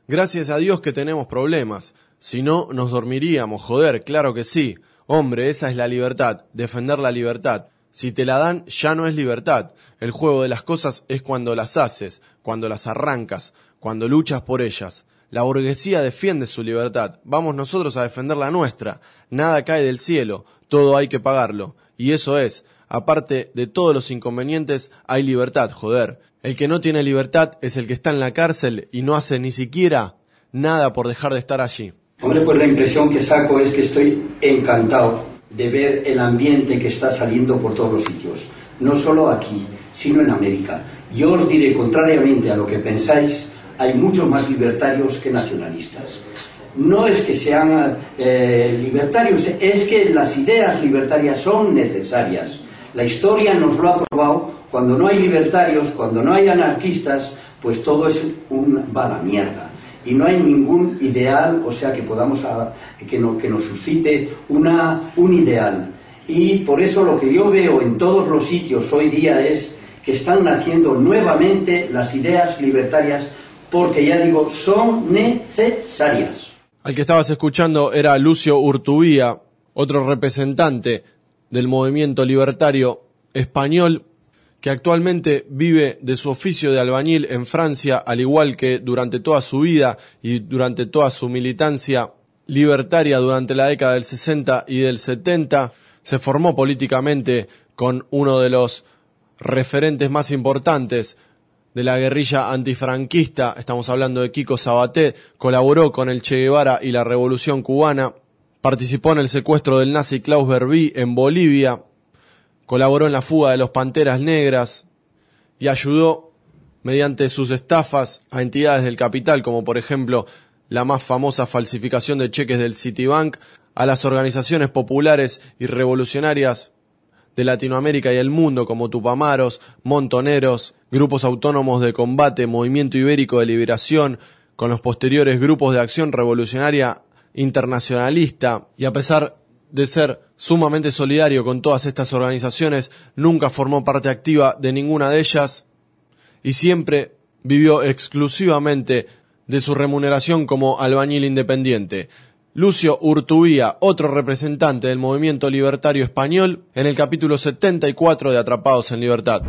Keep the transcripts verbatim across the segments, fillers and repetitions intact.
Gracias a Dios que tenemos problemas. Si no, nos dormiríamos, joder, claro que sí. Hombre, esa es la libertad, defender la libertad. Si te la dan, ya no es libertad. El juego de las cosas es cuando las haces, cuando las arrancas, cuando luchas por ellas. La burguesía defiende su libertad. Vamos nosotros a defender la nuestra. Nada cae del cielo, todo hay que pagarlo. Y eso es, aparte de todos los inconvenientes, hay libertad, joder. El que no tiene libertad es el que está en la cárcel y no hace ni siquiera nada por dejar de estar allí. Hombre, pues la impresión que saco es que estoy encantado de ver el ambiente que está saliendo por todos los sitios. No solo aquí, sino en América. Yo os diré, contrariamente a lo que pensáis, hay muchos más libertarios que nacionalistas. No es que sean eh, libertarios, es que las ideas libertarias son necesarias. La historia nos lo ha probado. Cuando no hay libertarios, cuando no hay anarquistas, pues todo es un, va a la mierda. Y no hay ningún ideal, o sea, que podamos a, que, no, que nos suscite una, un ideal. Y por eso lo que yo veo en todos los sitios hoy día es que están naciendo nuevamente las ideas libertarias, porque ya digo, son necesarias. Al que estabas escuchando era Lucio Urtubía, otro representante del movimiento libertario español, que actualmente vive de su oficio de albañil en Francia, al igual que durante toda su vida y durante toda su militancia libertaria durante la década del sesenta y del setenta, se formó políticamente con uno de los referentes más importantes de la guerrilla antifranquista, estamos hablando de Quico Sabaté, colaboró con el Che Guevara y la Revolución Cubana, participó en el secuestro del nazi Klaus Barbie en Bolivia, colaboró en la fuga de los Panteras Negras y ayudó mediante sus estafas a entidades del capital, como por ejemplo la más famosa falsificación de cheques del Citibank, a las organizaciones populares y revolucionarias de Latinoamérica y el mundo como Tupamaros, Montoneros, grupos autónomos de combate, Movimiento Ibérico de Liberación, con los posteriores grupos de acción revolucionaria internacionalista, y a pesar de ser sumamente solidario con todas estas organizaciones, nunca formó parte activa de ninguna de ellas y siempre vivió exclusivamente de su remuneración como albañil independiente. Lucio Urtubía, otro representante del movimiento libertario español, en el capítulo setenta y cuatro de Atrapados en Libertad.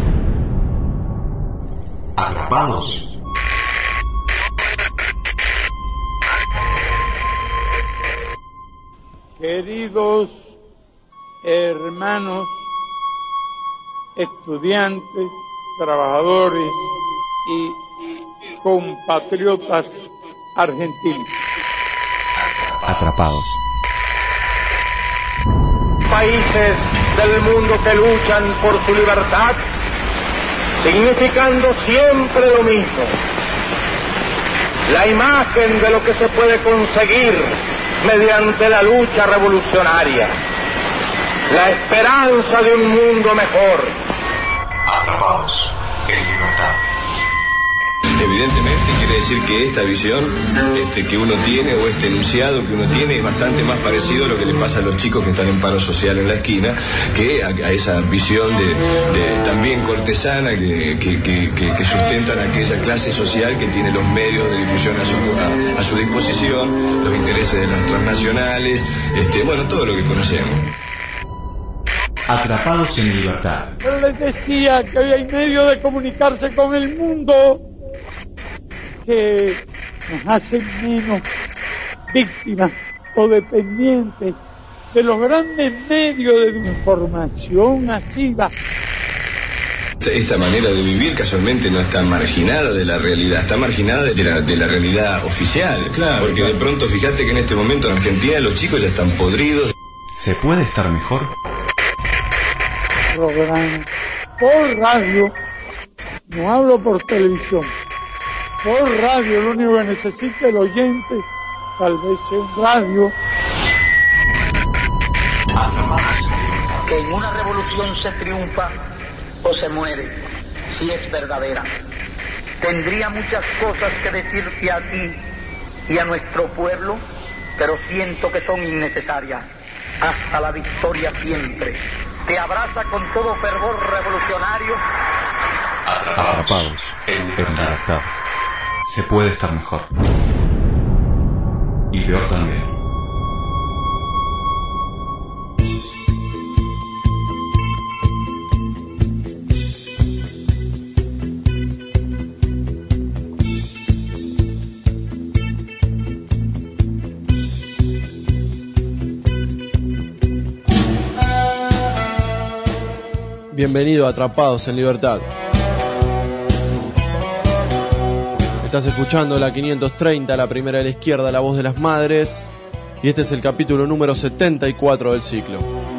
Atrapados. Queridos hermanos, estudiantes, trabajadores y compatriotas argentinos. Atrapados. Países del mundo que luchan por su libertad, significando siempre lo mismo. La imagen de lo que se puede conseguir mediante la lucha revolucionaria, la esperanza de un mundo mejor. Atrapados en libertad. Evidentemente quiere decir que esta visión este, que uno tiene, o este enunciado que uno tiene, es bastante más parecido a lo que le pasa a los chicos que están en paro social en la esquina, que a, a esa visión de, de también cortesana que, que, que, que, que sustentan a aquella clase social que tiene los medios de difusión a su, a, a su disposición, los intereses de las transnacionales, este, bueno, todo lo que conocemos. Atrapados en libertad. Yo les decía que hoy hay medio de comunicarse con el mundo que nos hacen menos víctimas o dependientes de los grandes medios de información masiva. Esta manera de vivir casualmente no está marginada de la realidad, está marginada de la, de la realidad oficial. Sí, claro, porque claro. De pronto fíjate que en este momento en Argentina los chicos ya están podridos. ¿Se puede estar mejor? Programa por radio, no hablo por televisión. Por radio, lo único que necesita el oyente, tal vez sea un radio. Que en una revolución se triunfa o se muere, si es verdadera. Tendría muchas cosas que decirte a ti y a nuestro pueblo, pero siento que son innecesarias. Hasta la victoria siempre. Te abraza con todo fervor revolucionario. Atrapados en libertad. Se puede estar mejor. Y peor también. Bienvenido a Atrapados en Libertad. Estás escuchando la quinientos treinta, la primera de la izquierda, la voz de las madres, y este es el capítulo número setenta y cuatro del ciclo.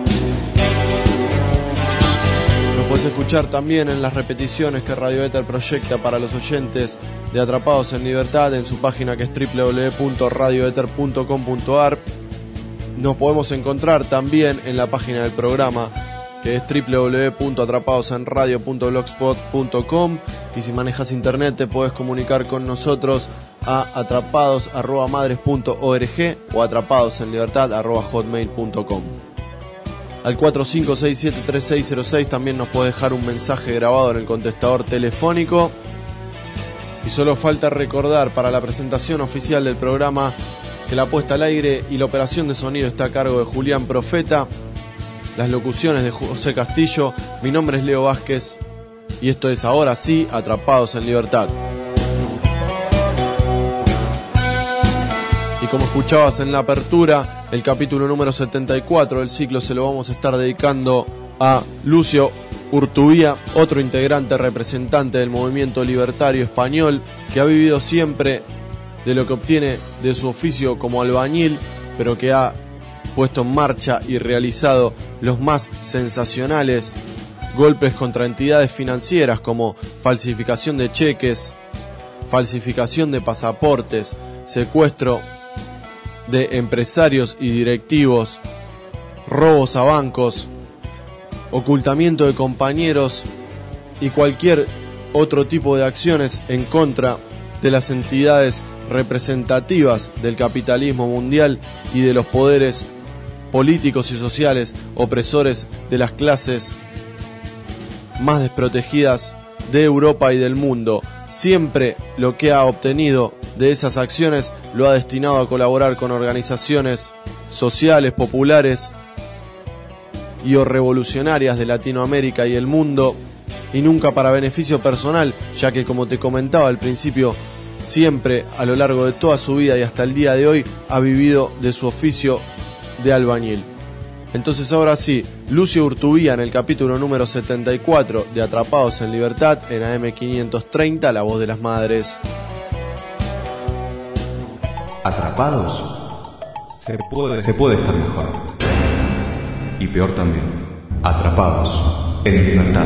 Nos puedes escuchar también en las repeticiones que Radio Éter proyecta para los oyentes de Atrapados en Libertad en su página, que es doble u doble u doble u punto radio éter punto com punto a r. Nos podemos encontrar también en la página del programa, que es doble u doble u doble u punto atrapados en radio punto blogspot punto com, y si manejas internet te puedes comunicar con nosotros a atrapados arroba madres punto org o atrapadosenlibertad arroba hotmail punto com. Al cuatro cinco seis siete tres seis cero seis también nos puede dejar un mensaje grabado en el contestador telefónico. Y solo falta recordar para la presentación oficial del programa que la puesta al aire y la operación de sonido está a cargo de Julián Profeta, las locuciones de José Castillo. Mi nombre es Leo Vázquez y esto es ahora sí Atrapados en Libertad. Y como escuchabas en la apertura, el capítulo número setenta y cuatro del ciclo se lo vamos a estar dedicando a Lucio Urtubía, otro integrante representante del movimiento libertario español, que ha vivido siempre de lo que obtiene de su oficio como albañil, pero que ha puesto en marcha y realizado los más sensacionales golpes contra entidades financieras como falsificación de cheques, falsificación de pasaportes, secuestro de empresarios y directivos, robos a bancos, ocultamiento de compañeros y cualquier otro tipo de acciones en contra de las entidades representativas del capitalismo mundial y de los poderes políticos y sociales opresores de las clases más desprotegidas de Europa y del mundo. Siempre lo que ha obtenido de esas acciones lo ha destinado a colaborar con organizaciones sociales, populares y o revolucionarias de Latinoamérica y el mundo, y nunca para beneficio personal, ya que, como te comentaba al principio, siempre a lo largo de toda su vida y hasta el día de hoy ha vivido de su oficio de albañil. Entonces ahora sí, Lucio Urtubía en el capítulo número setenta y cuatro de Atrapados en Libertad en A M quinientos treinta, la voz de las madres. Atrapados. Se puede, se puede estar mejor. Y peor también. Atrapados en Libertad.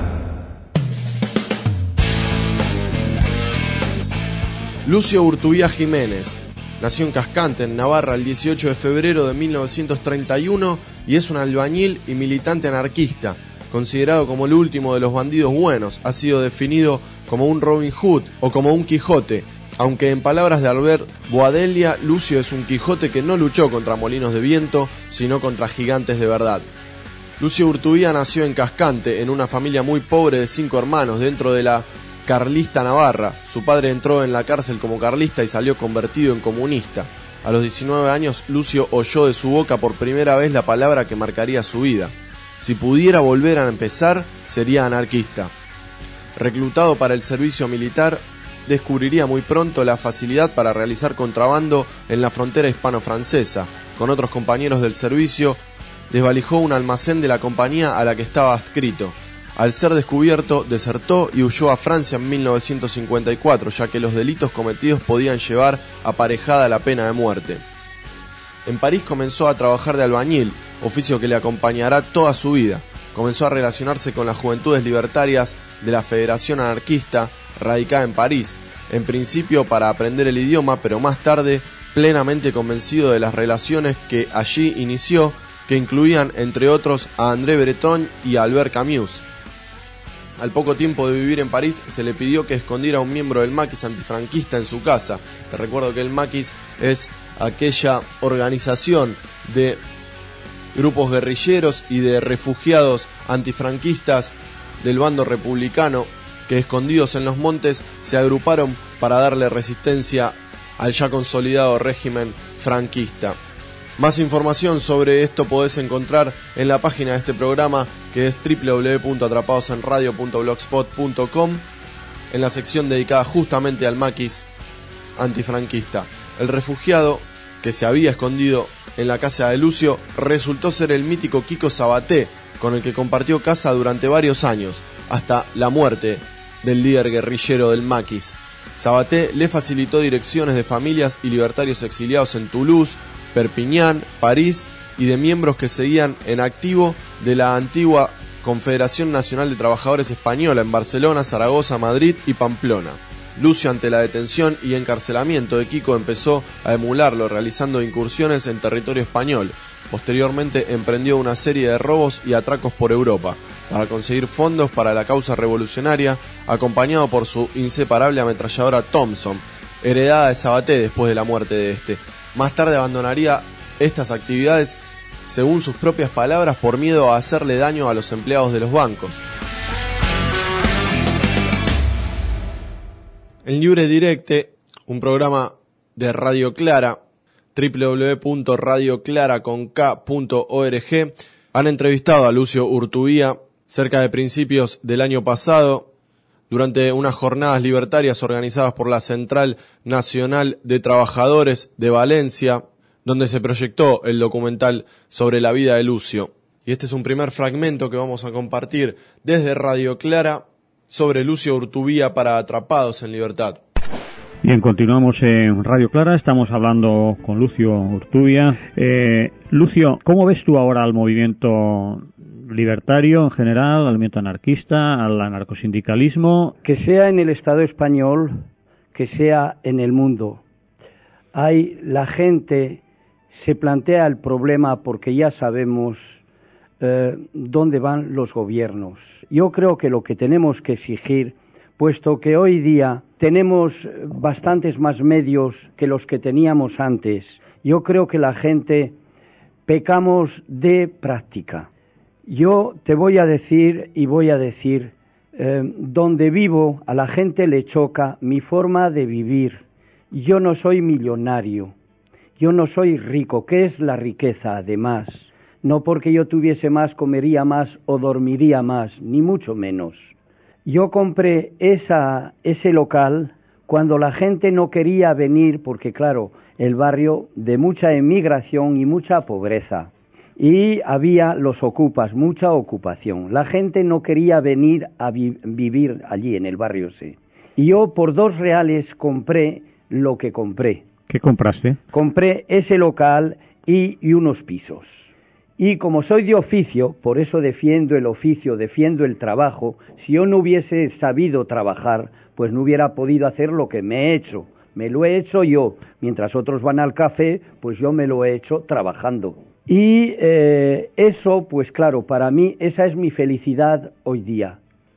Lucio Urtubía Jiménez nació en Cascante, en Navarra, el dieciocho de febrero de mil novecientos treinta y uno y es un albañil y militante anarquista, considerado como el último de los bandidos buenos. Ha sido definido como un Robin Hood o como un Quijote, aunque en palabras de Albert Boadella, Lucio es un Quijote que no luchó contra molinos de viento, sino contra gigantes de verdad. Lucio Urtubía nació en Cascante, en una familia muy pobre de cinco hermanos, dentro de la carlista Navarra. Su padre entró en la cárcel como carlista y salió convertido en comunista. A los diecinueve años, Lucio oyó de su boca por primera vez la palabra que marcaría su vida. Si pudiera volver a empezar, sería anarquista. Reclutado para el servicio militar, descubriría muy pronto la facilidad para realizar contrabando en la frontera hispano-francesa. Con otros compañeros del servicio, desvalijó un almacén de la compañía a la que estaba adscrito. Al ser descubierto, desertó y huyó a Francia en mil novecientos cincuenta y cuatro, ya que los delitos cometidos podían llevar aparejada la pena de muerte. En París comenzó a trabajar de albañil, oficio que le acompañará toda su vida. Comenzó a relacionarse con las juventudes libertarias de la Federación Anarquista, radicada en París, en principio para aprender el idioma, pero más tarde plenamente convencido de las relaciones que allí inició, que incluían, entre otros, a André Breton y a Albert Camus. Al poco tiempo de vivir en París, se le pidió que escondiera a un miembro del maquis antifranquista en su casa. Te recuerdo que el maquis es aquella organización de grupos guerrilleros y de refugiados antifranquistas del bando republicano que, escondidos en los montes, se agruparon para darle resistencia al ya consolidado régimen franquista. Más información sobre esto podés encontrar en la página de este programa, que es doble u doble u doble u punto atrapados en radio punto blogspot punto com, en la sección dedicada justamente al maquis antifranquista. El refugiado que se había escondido en la casa de Lucio resultó ser el mítico Kiko Sabaté, con el que compartió casa durante varios años, hasta la muerte del líder guerrillero del maquis. Sabaté le facilitó direcciones de familias y libertarios exiliados en Toulouse, Perpiñán, París y de miembros que seguían en activo de la antigua Confederación Nacional de Trabajadores Española en Barcelona, Zaragoza, Madrid y Pamplona. Lucio, ante la detención y encarcelamiento de Kiko, empezó a emularlo, realizando incursiones en territorio español. Posteriormente emprendió una serie de robos y atracos por Europa para conseguir fondos para la causa revolucionaria, acompañado por su inseparable ametralladora Thompson, heredada de Sabaté después de la muerte de este. Más tarde abandonaría estas actividades, según sus propias palabras, por miedo a hacerle daño a los empleados de los bancos. En Libre Directe, un programa de Radio Clara, doble u doble u doble u punto radio clara punto org, han entrevistado a Lucio Urtubía cerca de principios del año pasado, durante unas jornadas libertarias organizadas por la Central Nacional de Trabajadores de Valencia, donde se proyectó el documental sobre la vida de Lucio. Y este es un primer fragmento que vamos a compartir desde Radio Clara sobre Lucio Urtubía para Atrapados en Libertad. Bien, continuamos en Radio Clara, estamos hablando con Lucio Urtubía. Eh, Lucio, ¿cómo ves tú ahora al movimiento libertario en general, al movimiento anarquista, al anarcosindicalismo? Que sea en el Estado español, que sea en el mundo. Hay, la gente se plantea el problema porque ya sabemos eh, dónde van los gobiernos. Yo creo que lo que tenemos que exigir, puesto que hoy día tenemos bastantes más medios que los que teníamos antes, yo creo que la gente pecamos de práctica. Yo te voy a decir y voy a decir, eh, donde vivo a la gente le choca mi forma de vivir. Yo no soy millonario, yo no soy rico. ¿Qué es la riqueza además? No porque yo tuviese más, comería más o dormiría más, ni mucho menos. Yo compré esa, ese local cuando la gente no quería venir, porque claro, el barrio de mucha emigración y mucha pobreza. Y había los ocupas, mucha ocupación. La gente no quería venir a vi- vivir allí en el barrio C. Y yo por dos reales compré lo que compré. ¿Qué compraste? Compré ese local y, y unos pisos. Y como soy de oficio, por eso defiendo el oficio, defiendo el trabajo. Si yo no hubiese sabido trabajar, pues no hubiera podido hacer lo que me he hecho. Me lo he hecho yo. Mientras otros van al café, pues yo me lo he hecho trabajando. Y eh, eso, pues claro, para mí esa es mi felicidad hoy día.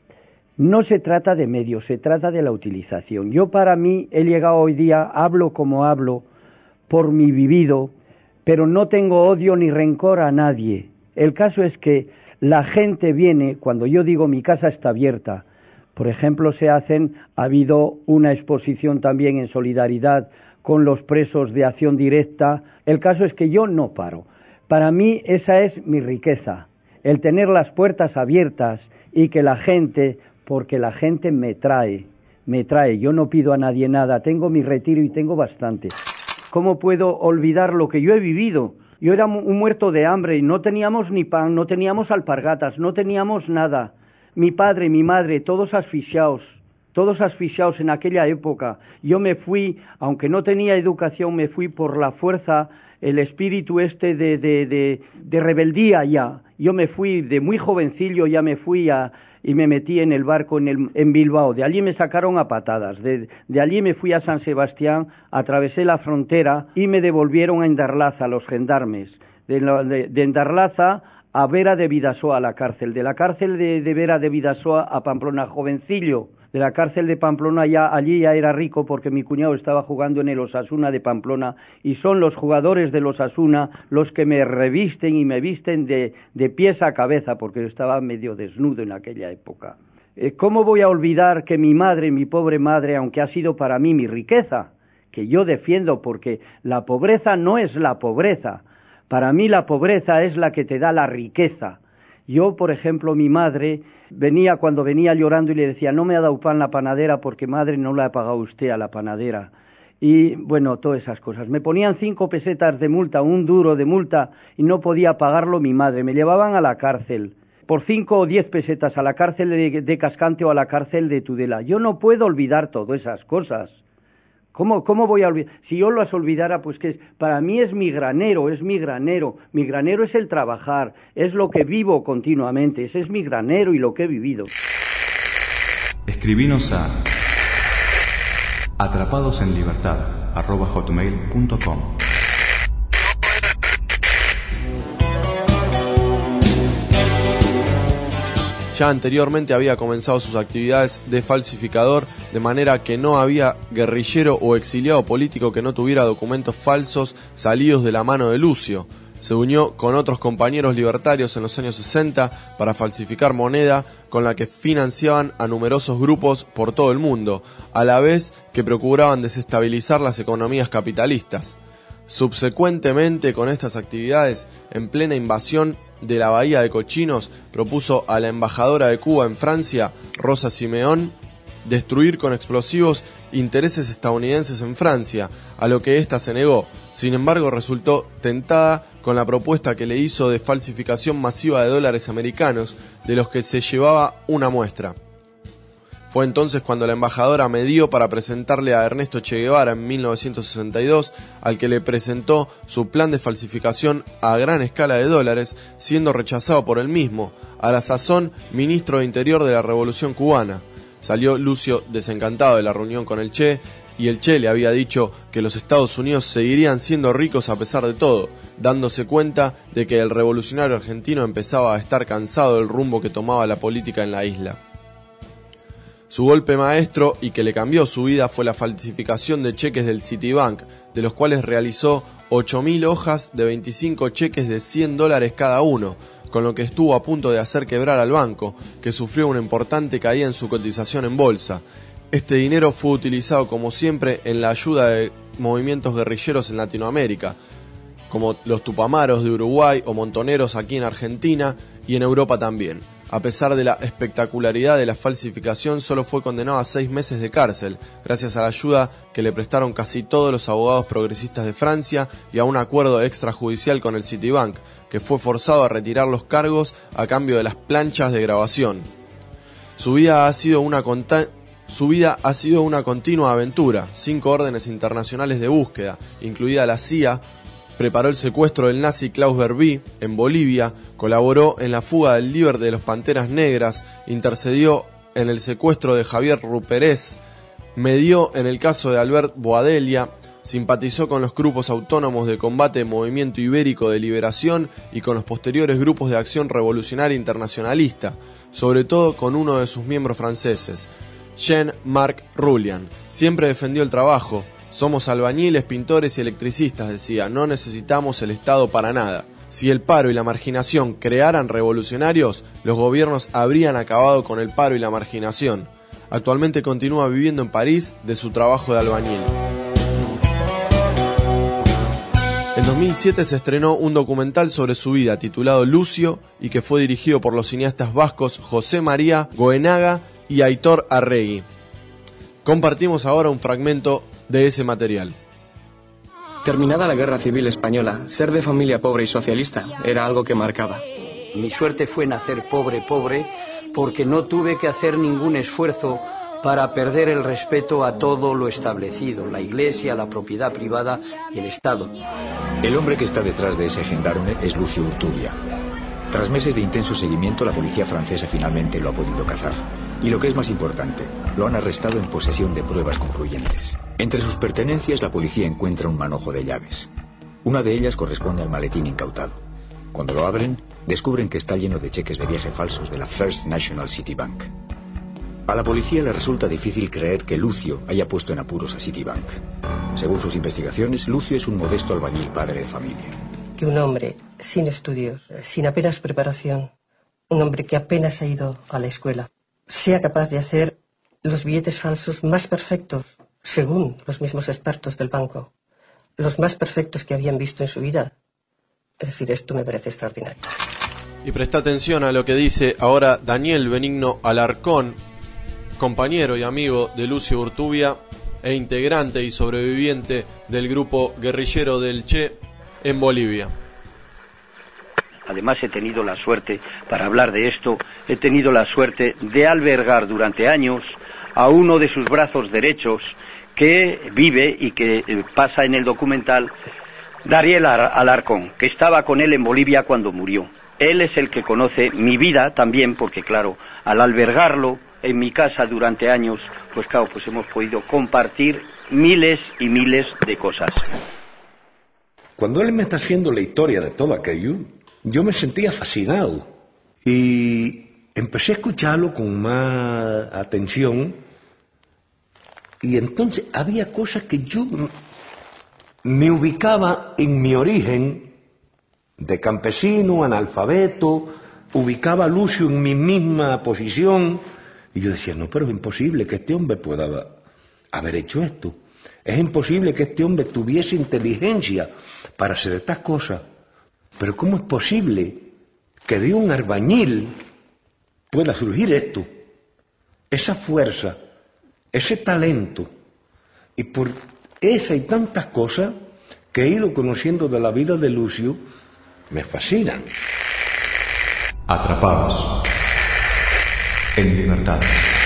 No se trata de medios, se trata de la utilización. Yo para mí he llegado hoy día, hablo como hablo, por mi vivido, pero no tengo odio ni rencor a nadie. El caso es que la gente viene, cuando yo digo mi casa está abierta, por ejemplo, se hacen, ha habido una exposición también en solidaridad con los presos de Acción Directa. El caso es que yo no paro. Para mí esa es mi riqueza, el tener las puertas abiertas y que la gente, porque la gente me trae, me trae, yo no pido a nadie nada, tengo mi retiro y tengo bastante. ¿Cómo puedo olvidar lo que yo he vivido? Yo era un muerto de hambre y no teníamos ni pan, no teníamos alpargatas, no teníamos nada. Mi padre, mi madre, todos asfixiados, todos asfixiados en aquella época. Yo me fui, aunque no tenía educación, me fui por la fuerza, el espíritu este de, de, de, de rebeldía ya. Yo me fui de muy jovencillo, ya me fui a, y me metí en el barco en, el, en Bilbao. De allí me sacaron a patadas. De, de allí me fui a San Sebastián, atravesé la frontera y me devolvieron a Endarlaza, a los gendarmes. De, de, de Endarlaza a Vera de Bidasoa, a la cárcel. De la cárcel de, de Vera de Bidasoa a Pamplona, jovencillo. De la cárcel de Pamplona ya, allí ya era rico porque mi cuñado estaba jugando en el Osasuna de Pamplona y son los jugadores del Osasuna los que me revisten y me visten de, de pies a cabeza porque yo estaba medio desnudo en aquella época. Eh, ¿Cómo voy a olvidar que mi madre, mi pobre madre, aunque ha sido para mí mi riqueza, que yo defiendo porque la pobreza no es la pobreza, para mí la pobreza es la que te da la riqueza. Yo, por ejemplo, mi madre venía cuando venía llorando y le decía, no me ha dado pan la panadera porque madre no le ha pagado usted a la panadera. Y bueno, todas esas cosas. Me ponían cinco pesetas de multa, un duro de multa y no podía pagarlo mi madre. Me llevaban a la cárcel por cinco o diez pesetas, a la cárcel de, de Cascante o a la cárcel de Tudela. Yo no puedo olvidar todas esas cosas. ¿Cómo, ¿Cómo voy a olvidar? Si yo las olvidara, pues que para mí es mi granero, es mi granero. Mi granero es el trabajar, es lo que vivo continuamente. Ese es mi granero y lo que he vivido. Escribinos a atrapadosenlibertad arroba hotmail punto com. Ya anteriormente había comenzado sus actividades de falsificador, de manera que no había guerrillero o exiliado político que no tuviera documentos falsos salidos de la mano de Lucio. Se unió con otros compañeros libertarios en los años sesenta para falsificar moneda con la que financiaban a numerosos grupos por todo el mundo, a la vez que procuraban desestabilizar las economías capitalistas. Subsecuentemente, con estas actividades, en plena invasión de la Bahía de Cochinos, propuso a la embajadora de Cuba en Francia, Rosa Simeón, destruir con explosivos intereses estadounidenses en Francia, a lo que ésta se negó. Sin embargo, resultó tentada con la propuesta que le hizo de falsificación masiva de dólares americanos, de los que se llevaba una muestra. Fue entonces cuando la embajadora medió para presentarle a Ernesto Che Guevara en mil novecientos sesenta y dos, al que le presentó su plan de falsificación a gran escala de dólares, siendo rechazado por él mismo, a la sazón ministro de Interior de la Revolución Cubana. Salió Lucio desencantado de la reunión con el Che, y el Che le había dicho que los Estados Unidos seguirían siendo ricos a pesar de todo, dándose cuenta de que el revolucionario argentino empezaba a estar cansado del rumbo que tomaba la política en la isla. Su golpe maestro y que le cambió su vida fue la falsificación de cheques del Citibank, de los cuales realizó ocho mil hojas de veinticinco cheques de cien dólares cada uno, con lo que estuvo a punto de hacer quebrar al banco, que sufrió una importante caída en su cotización en bolsa. Este dinero fue utilizado como siempre en la ayuda de movimientos guerrilleros en Latinoamérica, como los Tupamaros de Uruguay o Montoneros aquí en Argentina y en Europa también. A pesar de la espectacularidad de la falsificación, solo fue condenado a seis meses de cárcel, gracias a la ayuda que le prestaron casi todos los abogados progresistas de Francia y a un acuerdo extrajudicial con el Citibank, que fue forzado a retirar los cargos a cambio de las planchas de grabación. Su vida ha sido una conta- Su vida ha sido una continua aventura, cinco órdenes internacionales de búsqueda, incluida la C I A, preparó el secuestro del nazi Klaus Barbie en Bolivia, colaboró en la fuga del líder de los Panteras Negras, intercedió en el secuestro de Javier Ruperez, medió en el caso de Albert Boadella, simpatizó con los grupos autónomos de combate del Movimiento Ibérico de Liberación y con los posteriores grupos de acción revolucionaria internacionalista, sobre todo con uno de sus miembros franceses, Jean-Marc Roulian. Siempre defendió el trabajo. Somos albañiles, pintores y electricistas, decía, no necesitamos el Estado para nada. Si el paro y la marginación crearan revolucionarios, los gobiernos habrían acabado con el paro y la marginación. Actualmente continúa viviendo en París de su trabajo de albañil. En dos mil siete se estrenó un documental sobre su vida titulado Lucio y que fue dirigido por los cineastas vascos José María Goenaga y Aitor Arregui. Compartimos ahora un fragmento de ese material. Terminada la Guerra Civil Española, ser de familia pobre y socialista era algo que marcaba. Mi suerte fue nacer pobre, pobre, porque no tuve que hacer ningún esfuerzo para perder el respeto a todo lo establecido, la Iglesia, la propiedad privada y el Estado. El hombre que está detrás de ese gendarme es Lucio Urtubia. Tras meses de intenso seguimiento, la policía francesa finalmente lo ha podido cazar. Y lo que es más importante, lo han arrestado en posesión de pruebas concluyentes. Entre sus pertenencias, la policía encuentra un manojo de llaves. Una de ellas corresponde al maletín incautado. Cuando lo abren, descubren que está lleno de cheques de viaje falsos de la First National Citibank. A la policía le resulta difícil creer que Lucio haya puesto en apuros a Citibank. Según sus investigaciones, Lucio es un modesto albañil padre de familia. Que un hombre sin estudios, sin apenas preparación, un hombre que apenas ha ido a la escuela, sea capaz de hacer los billetes falsos más perfectos, según los mismos expertos del banco, los más perfectos que habían visto en su vida. Es decir, esto me parece extraordinario. Y presta atención a lo que dice ahora Daniel Benigno Alarcón, compañero y amigo de Lucio Urtubia e integrante y sobreviviente del grupo guerrillero del Che en Bolivia. Además he tenido la suerte, para hablar de esto, he tenido la suerte de albergar durante años a uno de sus brazos derechos que vive y que pasa en el documental, Daniel Alarcón, que estaba con él en Bolivia cuando murió. Él es el que conoce mi vida también, porque claro, al albergarlo en mi casa durante años, pues claro, pues hemos podido compartir miles y miles de cosas. Cuando él me está haciendo la historia de todo aquello, yo me sentía fascinado y empecé a escucharlo con más atención y entonces había cosas que yo me ubicaba en mi origen de campesino, analfabeto, ubicaba a Lucio en mi misma posición y yo decía, no, pero es imposible que este hombre pueda haber hecho esto. Es imposible que este hombre tuviese inteligencia para hacer estas cosas. Pero ¿cómo es posible que de un albañil pueda surgir esto? Esa fuerza, ese talento. Y por esa y tantas cosas que he ido conociendo de la vida de Lucio, me fascinan. Atrapados en libertad.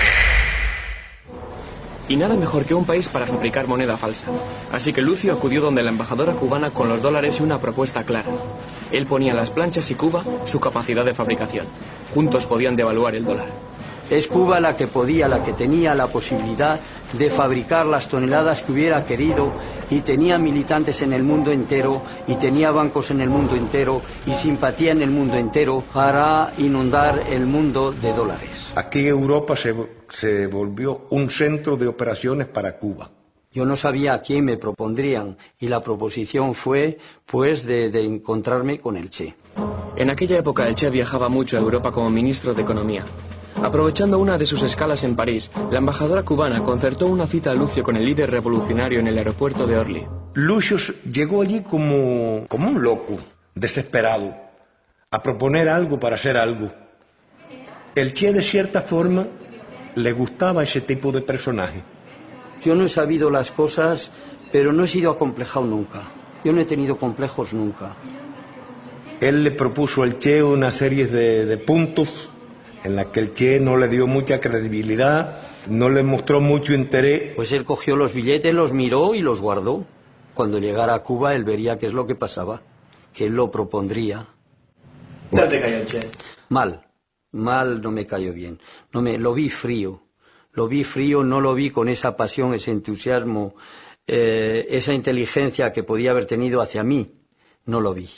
Y nada mejor que un país para fabricar moneda falsa. Así que Lucio acudió donde la embajadora cubana con los dólares y una propuesta clara. Él ponía las planchas y Cuba su capacidad de fabricación. Juntos podían devaluar el dólar. Es Cuba la que podía, la que tenía la posibilidad de fabricar las toneladas que hubiera querido y tenía militantes en el mundo entero y tenía bancos en el mundo entero y simpatía en el mundo entero para inundar el mundo de dólares. Aquí Europa se, se volvió un centro de operaciones para Cuba. Yo no sabía a quién me propondrían y la proposición fue pues de, de encontrarme con el Che. En aquella época el Che viajaba mucho a Europa como ministro de Economía. Aprovechando una de sus escalas en París, la embajadora cubana concertó una cita a Lucio con el líder revolucionario en el aeropuerto de Orly. Lucio llegó allí como, como un loco, desesperado, a proponer algo para hacer algo. El Che, de cierta forma, le gustaba ese tipo de personaje. Yo no he sabido las cosas, pero no he sido acomplejado nunca. Yo no he tenido complejos nunca. Él le propuso al Che una serie de, de puntos en la que el Che no le dio mucha credibilidad, no le mostró mucho interés. Pues él cogió los billetes, los miró y los guardó. Cuando llegara a Cuba, él vería qué es lo que pasaba, que él lo propondría. ¿Qué tal te cayó el Che? Mal, mal, no me cayó bien. No me, lo vi frío, lo vi frío, no lo vi con esa pasión, ese entusiasmo, eh, esa inteligencia que podía haber tenido hacia mí, no lo vi.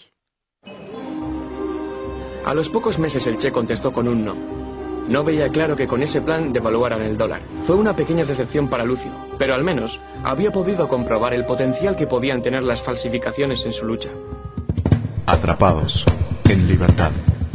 A los pocos meses el Che contestó con un no. No veía claro que con ese plan devaluaran el dólar. Fue una pequeña decepción para Lucio, pero al menos había podido comprobar el potencial que podían tener las falsificaciones en su lucha. Atrapados en libertad.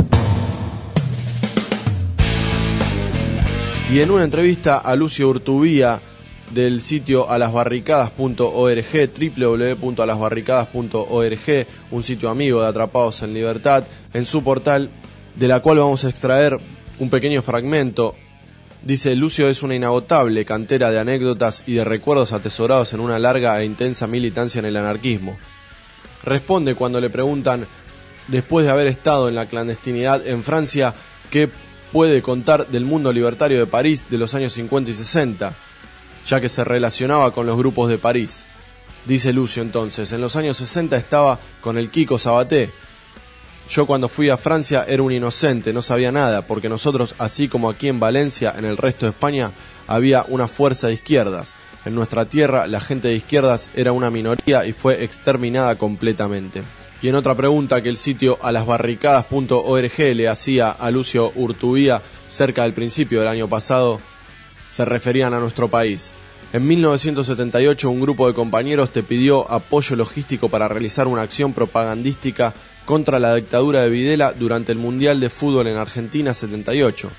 Y en una entrevista a Lucio Urtubia del sitio a las barricadas punto org, doble u doble u doble u punto a las barricadas punto org, un sitio amigo de Atrapados en Libertad, en su portal, de la cual vamos a extraer un pequeño fragmento. Dice: Lucio es una inagotable cantera de anécdotas y de recuerdos atesorados en una larga e intensa militancia en el anarquismo. Responde cuando le preguntan, después de haber estado en la clandestinidad en Francia, ¿qué puede contar del mundo libertario de París de los años cincuenta y sesenta? Ya que se relacionaba con los grupos de París. Dice Lucio entonces: en los años sesenta estaba con el Kiko Sabaté. Yo cuando fui a Francia era un inocente, no sabía nada, porque nosotros, así como aquí en Valencia, en el resto de España, había una fuerza de izquierdas. En nuestra tierra la gente de izquierdas era una minoría y fue exterminada completamente. Y en otra pregunta que el sitio a las barricadas punto org le hacía a Lucio Urtubia cerca del principio del año pasado, se referían a nuestro país. En mil novecientos setenta y ocho un grupo de compañeros te pidió apoyo logístico para realizar una acción propagandística contra la dictadura de Videla durante el Mundial de Fútbol en Argentina setenta y ocho.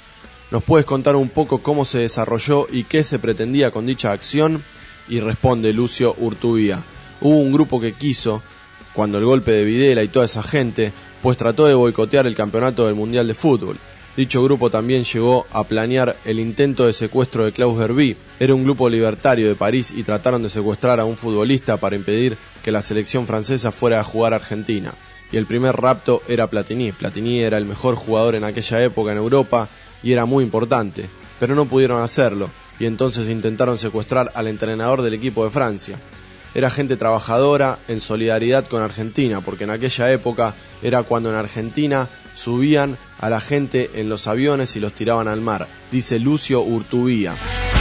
¿nos puedes contar un poco cómo se desarrolló y qué se pretendía con dicha acción? Y responde Lucio Urtubía: hubo un grupo que quiso, cuando el golpe de Videla y toda esa gente, pues trató de boicotear el campeonato del Mundial de Fútbol. Dicho grupo también llegó a planear el intento de secuestro de Klaus Verby. Era un grupo libertario de París y trataron de secuestrar a un futbolista para impedir que la selección francesa fuera a jugar a Argentina. Y el primer rapto era Platini. Platini era el mejor jugador en aquella época en Europa y era muy importante, pero no pudieron hacerlo, y entonces intentaron secuestrar al entrenador del equipo de Francia. Era gente trabajadora en solidaridad con Argentina, porque en aquella época era cuando en Argentina subían a la gente en los aviones y los tiraban al mar, dice Lucio Urtubía.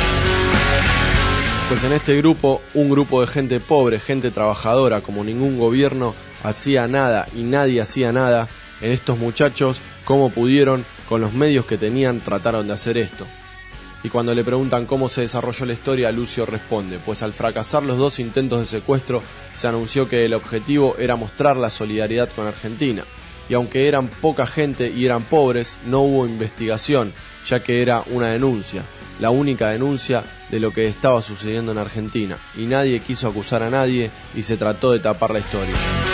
Pues en este grupo, un grupo de gente pobre, gente trabajadora, como ningún gobierno hacía nada y nadie hacía nada, en estos muchachos, como pudieron, con los medios que tenían, trataron de hacer esto. Y cuando le preguntan cómo se desarrolló la historia, Lucio responde: pues al fracasar los dos intentos de secuestro, se anunció que el objetivo era mostrar la solidaridad con Argentina. Y aunque eran poca gente y eran pobres, no hubo investigación, ya que era una denuncia, la única denuncia de lo que estaba sucediendo en Argentina. Y nadie quiso acusar a nadie y se trató de tapar la historia.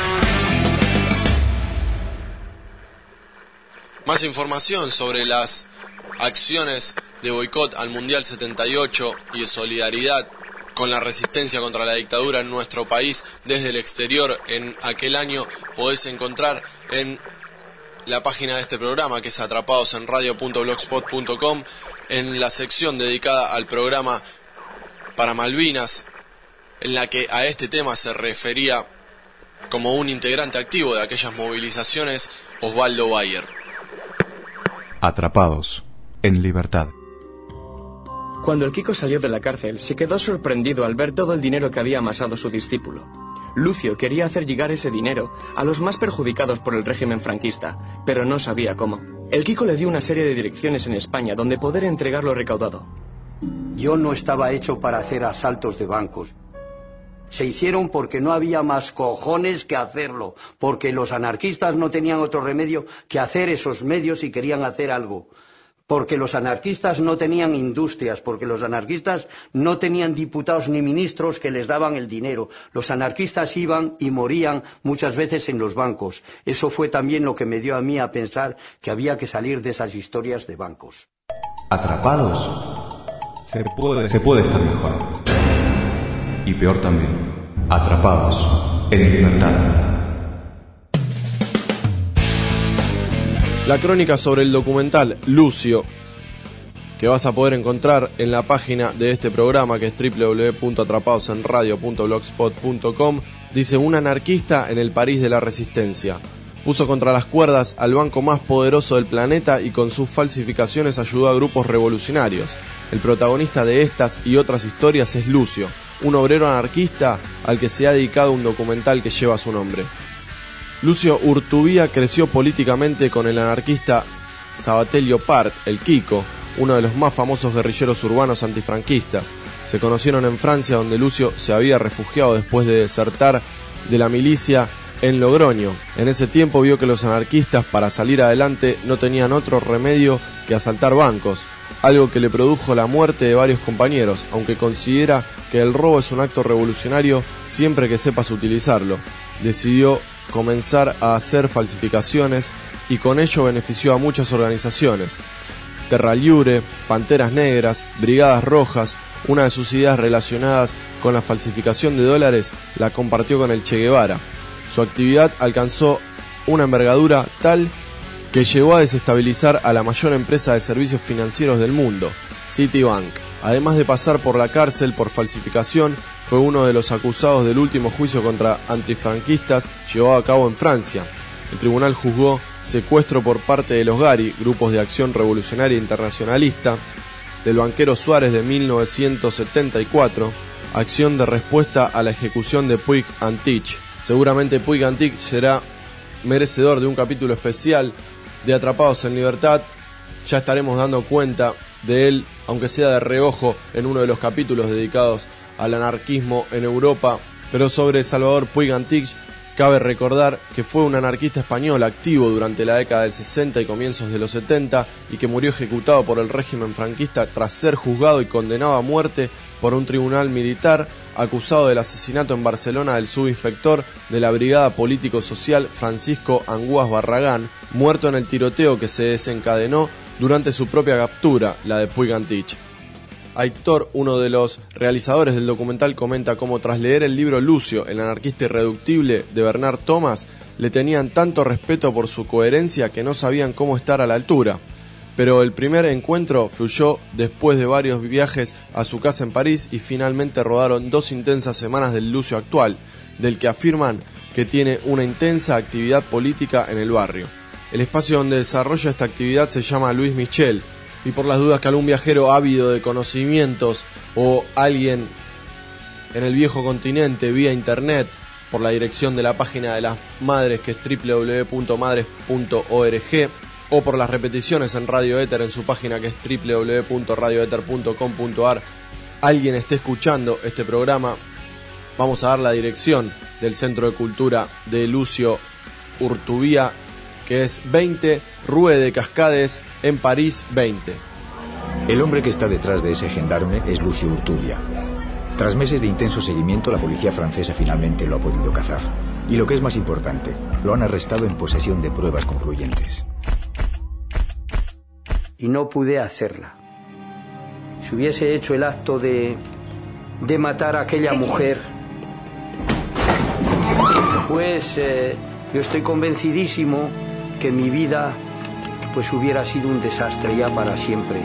Más información sobre las acciones de boicot al Mundial setenta y ocho y de solidaridad con la resistencia contra la dictadura en nuestro país desde el exterior en aquel año podés encontrar en la página de este programa, que es atrapados en radio punto blogspot punto com, en la sección dedicada al programa para Malvinas, en la que a este tema se refería como un integrante activo de aquellas movilizaciones Osvaldo Bayer. Atrapados en libertad. Cuando el Kiko salió de la cárcel, se quedó sorprendido al ver todo el dinero que había amasado su discípulo. Lucio quería hacer llegar ese dinero a los más perjudicados por el régimen franquista, pero no sabía cómo. El Kiko le dio una serie de direcciones en España donde poder entregar lo recaudado. Yo no estaba hecho para hacer asaltos de bancos. Se hicieron porque no había más cojones que hacerlo, porque los anarquistas no tenían otro remedio que hacer esos medios si querían hacer algo. Porque los anarquistas no tenían industrias, porque los anarquistas no tenían diputados ni ministros que les daban el dinero. Los anarquistas iban y morían muchas veces en los bancos. Eso fue también lo que me dio a mí a pensar que había que salir de esas historias de bancos. Atrapados, se puede, se puede estar mejor. Y peor también, atrapados en libertad. La crónica sobre el documental Lucio, que vas a poder encontrar en la página de este programa, que es doble u doble u doble u punto atrapados en radio punto blogspot punto com, dice: un anarquista en el París de la Resistencia. Puso contra las cuerdas al banco más poderoso del planeta y con sus falsificaciones ayudó a grupos revolucionarios. El protagonista de estas y otras historias es Lucio, un obrero anarquista al que se ha dedicado un documental que lleva su nombre. Lucio Urtubía creció políticamente con el anarquista Sabatelio Part, el Kiko, uno de los más famosos guerrilleros urbanos antifranquistas. Se conocieron en Francia, donde Lucio se había refugiado después de desertar de la milicia en Logroño. En ese tiempo vio que los anarquistas, para salir adelante, no tenían otro remedio que asaltar bancos, algo que le produjo la muerte de varios compañeros, aunque considera que el robo es un acto revolucionario siempre que sepas utilizarlo. Decidió comenzar a hacer falsificaciones y con ello benefició a muchas organizaciones. Terra Liure, Panteras Negras, Brigadas Rojas. Una de sus ideas relacionadas con la falsificación de dólares la compartió con el Che Guevara. Su actividad alcanzó una envergadura tal que llegó a desestabilizar a la mayor empresa de servicios financieros del mundo, Citibank. Además de pasar por la cárcel por falsificación, fue uno de los acusados del último juicio contra antifranquistas llevado a cabo en Francia. El tribunal juzgó secuestro por parte de los Gari, grupos de acción revolucionaria internacionalista, del banquero Suárez de mil novecientos setenta y cuatro, acción de respuesta a la ejecución de Puig-Antich. Seguramente Puig-Antich será merecedor de un capítulo especial de Atrapados en Libertad. Ya estaremos dando cuenta de él, aunque sea de reojo, en uno de los capítulos dedicados al anarquismo en Europa. Pero sobre Salvador Puig-Antich Cabe recordar que fue un anarquista español activo durante la década del sesenta y comienzos de los setenta y que murió ejecutado por el régimen franquista tras ser juzgado y condenado a muerte por un tribunal militar, acusado del asesinato en Barcelona del subinspector de la Brigada Político-Social Francisco Anguas Barragán, muerto en el tiroteo que se desencadenó durante su propia captura, la de Puig-Antich. Aitor, uno de los realizadores del documental, comenta cómo tras leer el libro Lucio, el anarquista irreductible de Bernard Thomas, le tenían tanto respeto por su coherencia que no sabían cómo estar a la altura. Pero el primer encuentro fluyó después de varios viajes a su casa en París y finalmente rodaron dos intensas semanas del Lucio actual, del que afirman que tiene una intensa actividad política en el barrio. El espacio donde desarrolla esta actividad se llama Luis Michel, y por las dudas que algún viajero ávido de conocimientos o alguien en el viejo continente vía internet, por la dirección de la página de las madres que es doble u doble u doble u punto madres punto org, o por las repeticiones en Radio Éter en su página que es doble u doble u doble u punto radio éter punto com punto a r, alguien esté escuchando este programa, vamos a dar la dirección del Centro de Cultura de Lucio Urtubía, que es veinte Rue de Cascades, en París veinte. El hombre que está detrás de ese gendarme es Lucio Urtubia. Tras meses de intenso seguimiento, la policía francesa finalmente lo ha podido cazar. Y lo que es más importante, lo han arrestado en posesión de pruebas concluyentes. Y no pude hacerla. Si hubiese hecho el acto de, de matar a aquella mujer, pues eh, yo estoy convencidísimo que mi vida pues hubiera sido un desastre ya para siempre.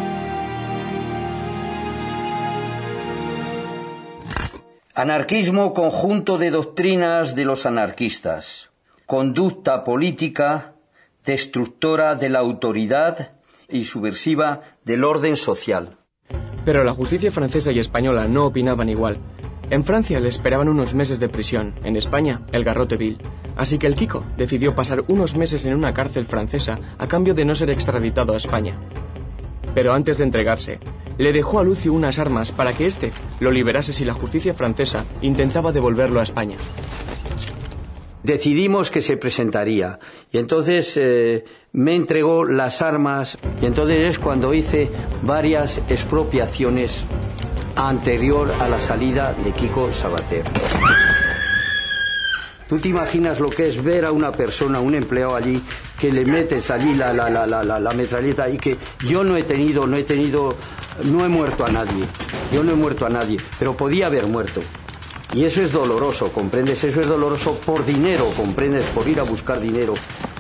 Anarquismo, conjunto de doctrinas de los anarquistas. Conducta política destructora de la autoridad y subversiva del orden social. Pero la justicia francesa y española no opinaban igual. En Francia le esperaban unos meses de prisión, en España el garrote vil. Así que el Kiko decidió pasar unos meses en una cárcel francesa a cambio de no ser extraditado a España. Pero antes de entregarse, le dejó a Lucio unas armas para que éste lo liberase si la justicia francesa intentaba devolverlo a España. Decidimos que se presentaría y entonces eh, me entregó las armas y entonces es cuando hice varias expropiaciones anterior a la salida de Kiko Sabater. ¿Tú te imaginas lo que es ver a una persona, un empleado allí, que le metes allí la, la, la, la, la, la metralleta y que yo no he tenido, no he tenido, no he muerto a nadie, yo no he muerto a nadie, pero podía haber muerto. Y eso es doloroso, ¿comprendes? Eso es doloroso por dinero, ¿comprendes? Por ir a buscar dinero.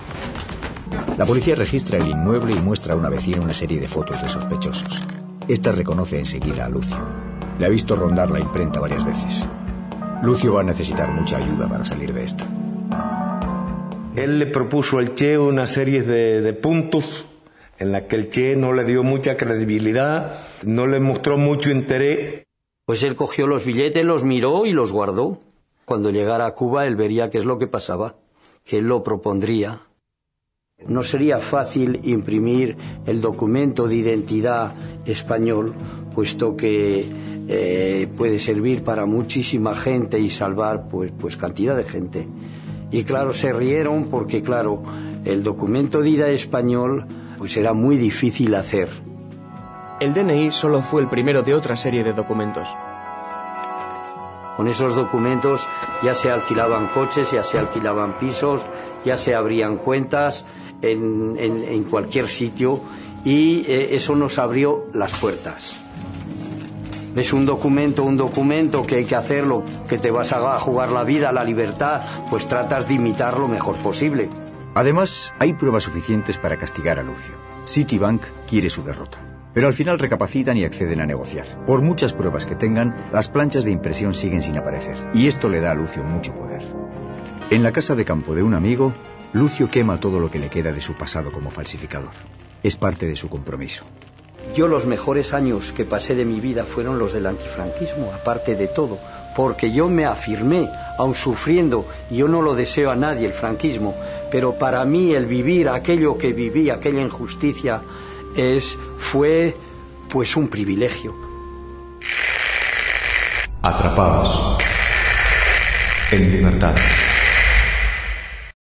La policía registra el inmueble y muestra a una vecina una serie de fotos de sospechosos. Esta reconoce enseguida a Lucio. Le ha visto rondar la imprenta varias veces. Lucio va a necesitar mucha ayuda para salir de esta. Él le propuso al Che una serie de, de puntos en la que el Che no le dio mucha credibilidad, no le mostró mucho interés. Pues él cogió los billetes, los miró y los guardó. Cuando llegara a Cuba él vería qué es lo que pasaba, que él lo propondría. No sería fácil imprimir el documento de identidad español, puesto que eh, puede servir para muchísima gente y salvar pues, pues cantidad de gente. Y claro, se rieron porque claro, el documento de identidad español pues era muy difícil hacer. El D N I solo fue el primero de otra serie de documentos. Con esos documentos ya se alquilaban coches, ya se alquilaban pisos, ya se abrían cuentas en, en, en cualquier sitio y eh, eso nos abrió las puertas. Ves un documento, un documento que hay que hacerlo, que te vas a jugar la vida, la libertad, pues tratas de imitar lo mejor posible. Además, hay pruebas suficientes para castigar a Lucio. Citibank quiere su derrota. Pero al final recapacitan y acceden a negociar. Por muchas pruebas que tengan, las planchas de impresión siguen sin aparecer. Y esto le da a Lucio mucho poder. En la casa de campo de un amigo, Lucio quema todo lo que le queda de su pasado como falsificador. Es parte de su compromiso. Yo los mejores años que pasé de mi vida fueron los del antifranquismo, aparte de todo. Porque yo me afirmé, aun sufriendo, y yo no lo deseo a nadie el franquismo, pero para mí el vivir aquello que viví, aquella injusticia, es, fue pues un privilegio. Atrapados en libertad.